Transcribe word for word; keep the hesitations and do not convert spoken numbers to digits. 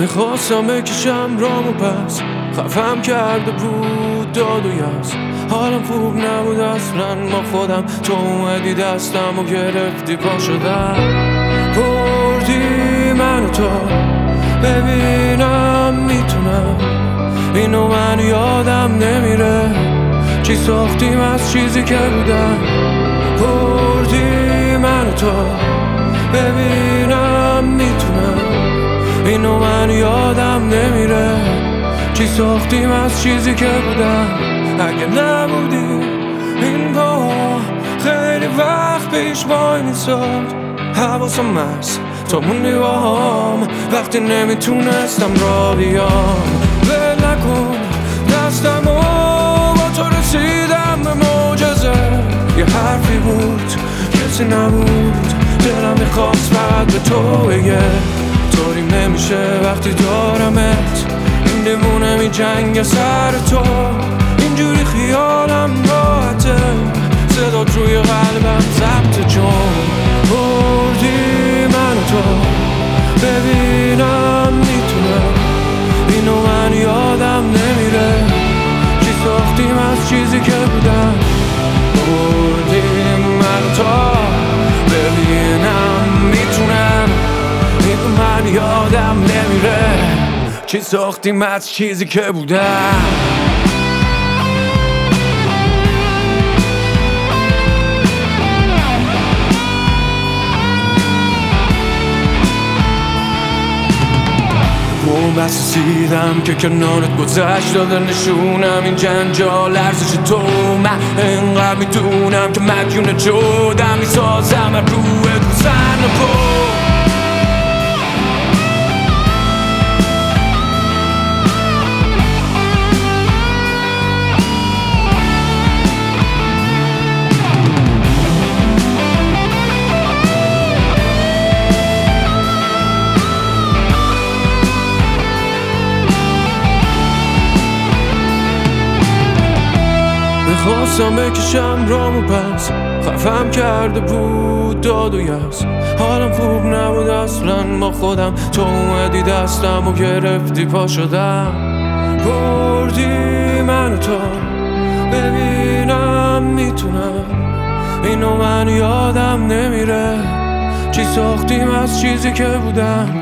میخواستم بکشم رامو پس، خفم کرده بود داد و یز. حالم خوب نبود اصلا با خودم، تو اومدی دستم و گرفتی پا شدم. بردی منو تو ببینم میتونم، اینو من یادم نمیره چی ساختیم از چیزی که بودم. بردی منو تو ببینم میتونم، اینو من یادم نمیره چی ساختیم از چیزی که بودم. اگه نبودی این با خیلی وقت پیش وای میساد، حواسم هست تا موندی با هم وقتی نمیتونستم را بیام. ول نکن دستمو، با تو رسیدم به معجزه. یه حرفی بود کسی نبود، دلم میخواست فقط به تو بگه طوری نمیشه وقتی دارمت. این دیوونه می جنگ سر تو، اینجوری خیالم راحته، صدات روی قلبم ضبط. چون بردی من و تو ببینم میتونم، اینو من یادم نمیره چی ساختیم از چیزی که بودم. بردی من و تو ببینم میتونم، اینو من یادم نمیره چی ساختیم از چیزی که بودم. اون بس رسیدم که کنارت گذشت داده نشونم این جنجال ارزش تو. من انقدر میدونم که مدیون جودم، میسازم از روح تو زن و پو. میخواستم بکشم رامو پس، خفم کرده بود داد و یز. حالم خوب نبود اصلا با خودم، تو اومدی دستم و گرفتی پا شدم. بردی منو تو ببینم میتونم، اینو من یادم نمیره چی ساختیم از چیزی که بودم.